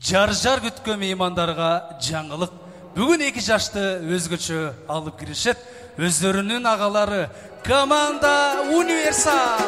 Жар күткөн меймандарга жаңылык. Бүгүн 2 жашты өзгөчө алып киришет. Өздөрүнүн агалары команда Универсал.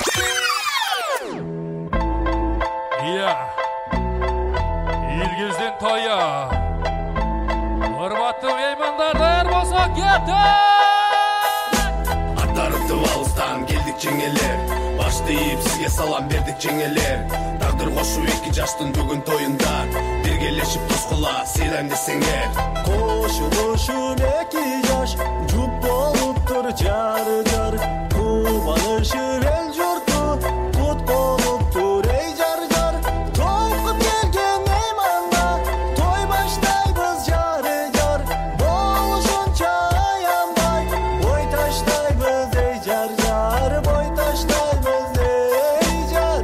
Iya. Илгиздин тойу. Урматтуу меймандар болсо кетет. Аттарыптып алыстан келдик жеңелер. Башты ийип сизге салам бердик жеңелер. Тагдыр кошу 2 жаштын бүгүн тоюнда. Биргелешип тоскула сыйрайм десеңер. Кошу 2 жаш жуп болуптур жар. Кубанышыр эл журту кут болуптур эй жар. Толкуп келген мейманга той баштайбыз жар. Болушунча аянбай бой таштайбыз эй жар. Бой таштайбыз эй жар.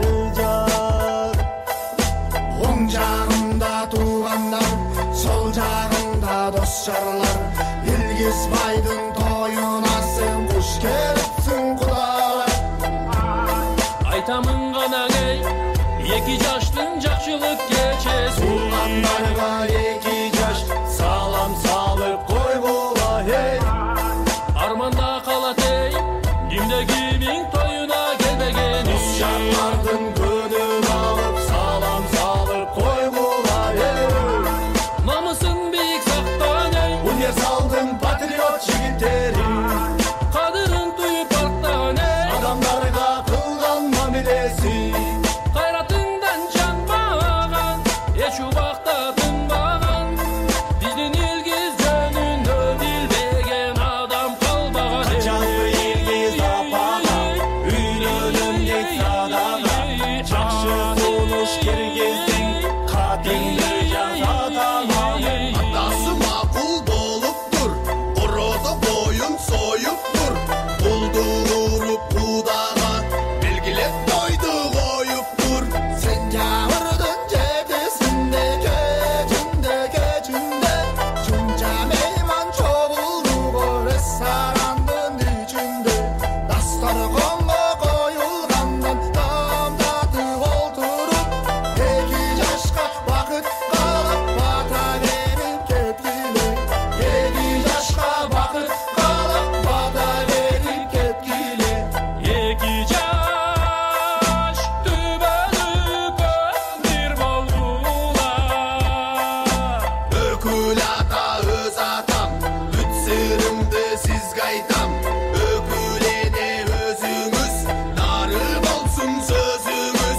Оң жагымда туугандар, сол жагымда дос жарлар. Илгиз байдын тоюна сен куш келипсиң кудалар. Айтамын гана эй, 2 жаштын жакшылык кечеси. Туугандарга 2 жаш салам салып койгула эй. Арманда калат эй, кимде кимиң тоюна келбеген. Дос жарлардын көдүн алып салам салып койгула эй. Намысын бийик сактан эй, Универсалдын патриот жигиттери кадырын туюп арттан эй. адамдарга кылган мамилеси Кайратыңдан жанбаган, эч убакта тынбаган. Биздин Илгиз жөнүндө билбеген адам калбаган. Канчалы Илгиз апага үйлөнүм дейт садага. Жакшы сунуш киргиздиң катыңды жазатаман. Атасы макул болуптур, ороодо боюн союптур. Булду уруп кудага, белгилеп тойду коюптур. Сентябрдын 7-синде кечинде шунча мейман чогулду ресторандын ичинде. Дасторконго коюлгандан таамдатып олтуруп, 2 жашка бакыт каалап бата берип кеткиле. 2 жашка бакыт каалап бата берип кеткиле. 2 жаш түбөлүп бир болгула. Өкүл ата өз атам, бүт сырымды сизге айтам. Өкүл эне өзүңүз, нары болсун сөзүңүз.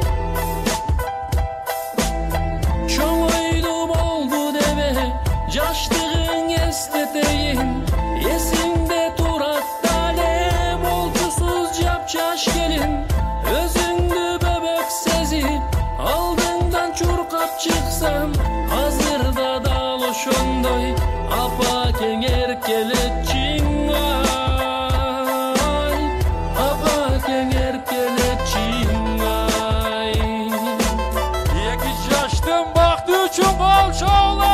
Чоң ойлуу болду деме, жаштыгың эстетейин. Эсиңде турат дале болчусуз жапжаш келин. Өзүңдү бөбөк сезип, алдыңдан чуркап чыксам, азырда дал ошондой апа кеңер келетчиң ай. Апа кеңер келетчиң ай. 2 жаштын бакты үчүн болчола.